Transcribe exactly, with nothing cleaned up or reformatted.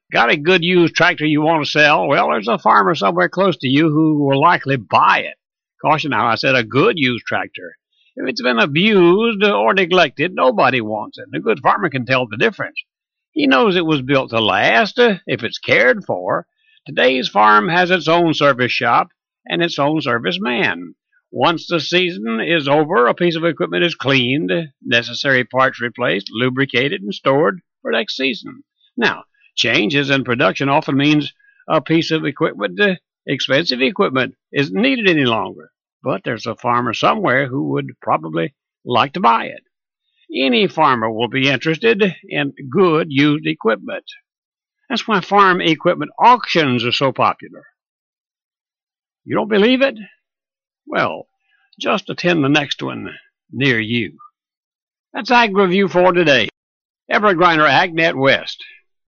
Got a good used tractor you want to sell? Well, there's a farmer somewhere close to you who will likely buy it. Caution now, I said a good used tractor. If it's been abused or neglected, nobody wants it. A good farmer can tell the difference. He knows it was built to last if it's cared for. Today's farm has its own service shop and its own service man. Once the season is over, a piece of equipment is cleaned, necessary parts replaced, lubricated, and stored for next season. Now, changes in production often means a piece of equipment, uh, expensive equipment, isn't needed any longer. But there's a farmer somewhere who would probably like to buy it. Any farmer will be interested in good used equipment. That's why farm equipment auctions are so popular. You don't believe it? Well, just attend the next one near you. That's Ag Review for today. Everett Griner, AgNet West.